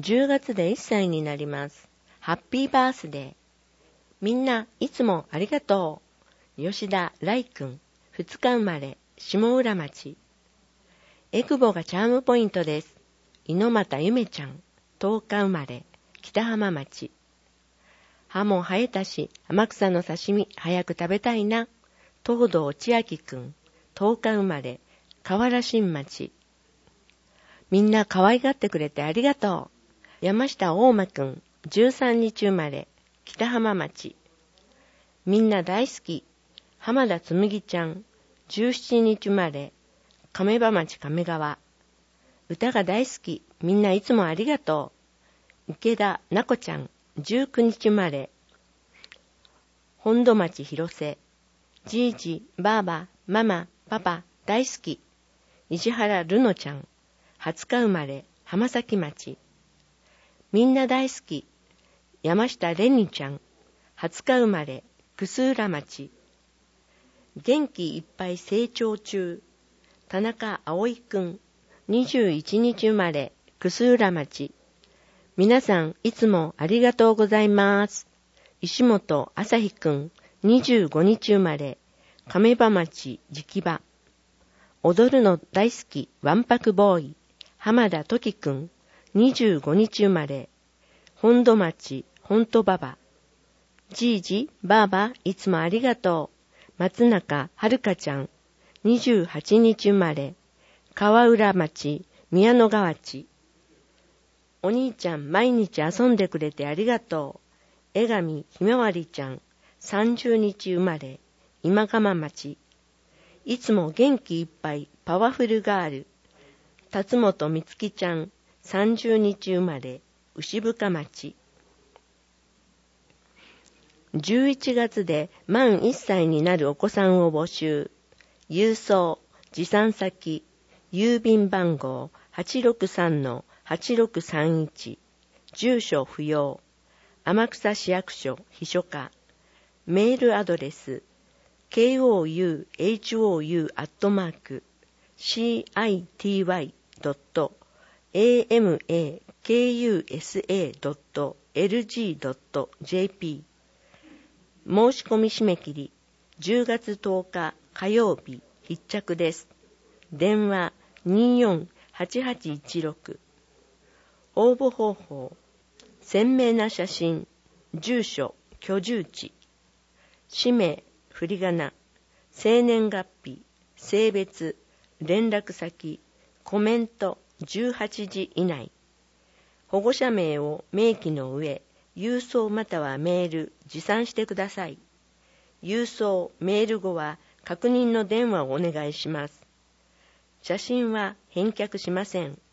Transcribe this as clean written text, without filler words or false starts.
10月で1歳になります。ハッピーバースデー。みんないつもありがとう。吉田来くん、2日生まれ、下浦町。エクボがチャームポイントです。猪俣ゆめちゃん、10日生まれ、北浜町。葉も生えたし、天草の刺身早く食べたいな。東堂千秋くん、10日生まれ、河原新町。みんな可愛がってくれてありがとう。山下大馬くん、13日生まれ、北浜町。みんな大好き。浜田つむぎちゃん、17日生まれ、亀場町亀川。歌が大好き。みんないつもありがとう。池田なこちゃん、19日生まれ、本土町広瀬。じいじ、ばあば、ママ、パパ、大好き。石原るのちゃん、20日生まれ、浜崎町。みんな大好き。山下れにちゃん、20日生まれ、楠浦町。元気いっぱい成長中。田中葵くん、21日生まれ、楠浦町。皆さんいつもありがとうございます。石本朝日くん、25日生まれ、亀場町直場。踊るの大好きわんぱくボーイ、浜田時くん、25日生まれ、本土町本土馬場。じいじ、ばあば、いつもありがとう。松中はるかちゃん、28日生まれ、川浦町宮野川地。お兄ちゃん、毎日遊んでくれてありがとう。江上ひまわりちゃん、30日生まれ、今釜町。いつも元気いっぱいパワフルガール。辰本みつきちゃん、30日生まれ、牛深町。11月で満1歳になるお子さんを募集。郵送、持参先、郵便番号 863-8631、住所不要、天草市役所秘書課、メールアドレス、kouou.city.amakusa.lg.jp。 申し込み締め切り10月10日火曜日必着です。電話248816。応募方法、鮮明な写真、住所、居住地、氏名、振り仮名、生年月日、性別、連絡先、コメント18時以内。保護者名を明記の上、郵送またはメール、持参してください。郵送、メール後は確認の電話をお願いします。写真は返却しません。